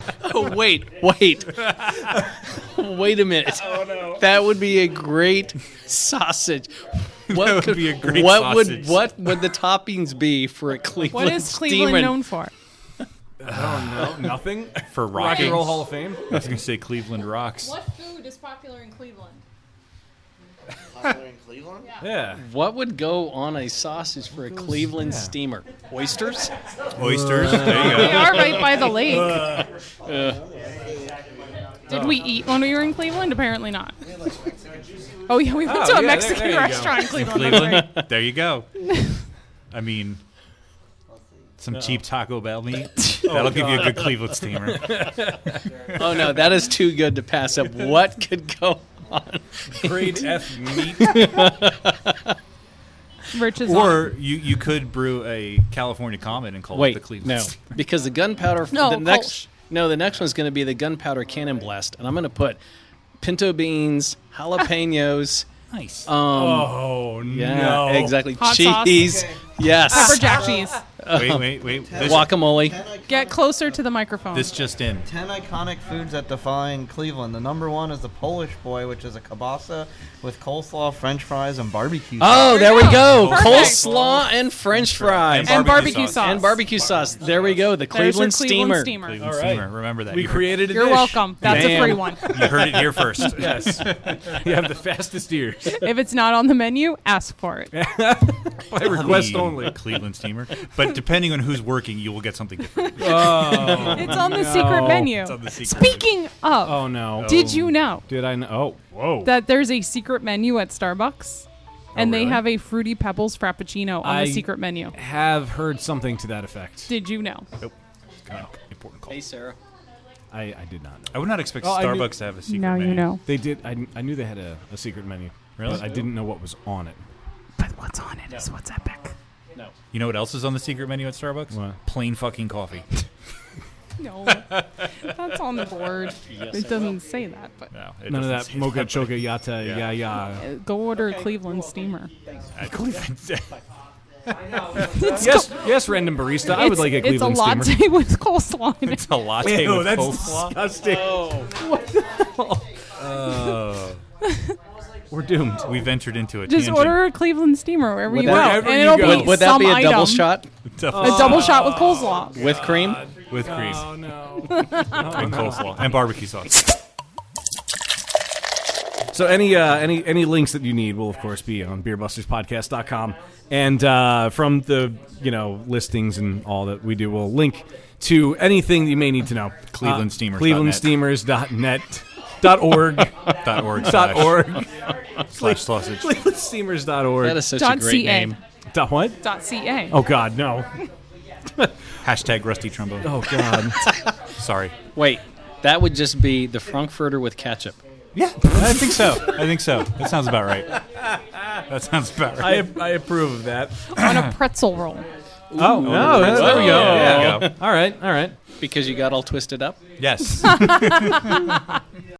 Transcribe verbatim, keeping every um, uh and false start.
Oh, wait, wait. Wait a minute. Oh, no. That would be a great sausage. What That would could, be a great what sausage. Would, what would the toppings be for a Cleveland What is Cleveland Steamer? known for? I don't know. Nothing? For Rock rocking. and Roll Hall of Fame? I was going to say Cleveland rocks. What food is popular in Cleveland? Popular in Cleveland? Yeah. What would go on a sausage for a Cleveland yeah. steamer? Oysters? Oysters. There you We go. are right by the lake. Uh, Did we eat when we were in Cleveland? Apparently not. Oh, yeah, we went Oh, to a yeah, there- Mexican there you go. restaurant in Cleveland. That's Cleveland. right. There you go. I mean, some cheap Taco Bell meat. That'll give you a good Cleveland steamer. oh, no, that is too good to pass up. What could go on? Grade F meat. Rich is Or you, you could brew a California Comet and call Wait, it the Cleveland no, steamer. because the gunpowder. No, the Kolsch. next. No, the next one's going to be the gunpowder cannon blast, and I'm going to put pinto beans, jalapenos. Nice. Um, Oh, yeah, no. exactly. Hot sauce. Cheese. Yes. Pepper jack cheese. wait, wait, wait. This, Guacamole. Ten, iconic, Get closer to the microphone. this just in. ten iconic foods that define Cleveland. The number one is the Polish boy, which is a kielbasa with coleslaw, French fries, and barbecue. Oh, There there you we go. go. Perfect. Coleslaw and French fries. and barbecue barbecue sauce. sauce. And barbecue sauce. There we go. The There's your Cleveland, Cleveland steamer. steamer. Cleveland All right. steamer. Remember that. We You heard- created a You're dish. welcome. That's Man. a free one. You heard it here first. Yes. You have the fastest ears. If it's not on the menu, ask for it. By request The only. Cleveland steamer. But depending on who's working, you will get something different. Oh. It's on the secret menu. It's on the secret Speaking of, Oh, no. did you know Did I know? Oh, whoa. that there's a secret menu at Starbucks? And they really? have a Fruity Pebbles Frappuccino on I- the secret menu. have heard something to that effect. Did you know? Nope. Oh, important call. Hey, Sarah. I, I did not know. I would not expect Oh, I knew- Starbucks to have a secret Now menu. you know. They did. I, I knew they had a, a secret menu. Really? But I didn't know what was on it. But what's on it is what's epic. No. You know what else is on the secret menu at Starbucks? What? Plain fucking coffee. No, that's on the board. It doesn't say that, but No, it None of doesn't that say mocha that, choca yata Yeah. ya ya. uh, go order a Cleveland steamer. but- Yes, yes, random barista. I would It's- like a Cleveland It's a latte steamer. with coleslaw in it. It's a latte Ew, with that's coleslaw. disgusting. Oh. We're doomed. We've entered into a Just tangent. order a Cleveland steamer wherever Would you that- go, Wherever and you it'll go. be Would, would that some be a double item. shot A double shot with coleslaw. with cream? with cream Oh no. and coleslaw and barbecue sauce. So any uh, any any links that you need will of course be on beer busters podcast dot com, and uh, from the you know listings and all that we do, we'll link to anything that you may need to know. Cleveland Steamers dot net. Cleveland Steamers dot net. Dot org. dot org dot slash- org. slash sausage. Cleveland Steamers dot org. That is such Dot a great C A. name. Dot what? Dot ca. Oh God, no. Hashtag rusty trombone. Oh God. Sorry. Wait, that would just be the Frankfurter with ketchup. Yeah, I think so. I think so. That sounds about right. That sounds about I right. I approve of that. On a pretzel roll. Oh no, pretzel. there we go. Oh, Yeah. there you go. All right, all right. Because you got all twisted up? Yes.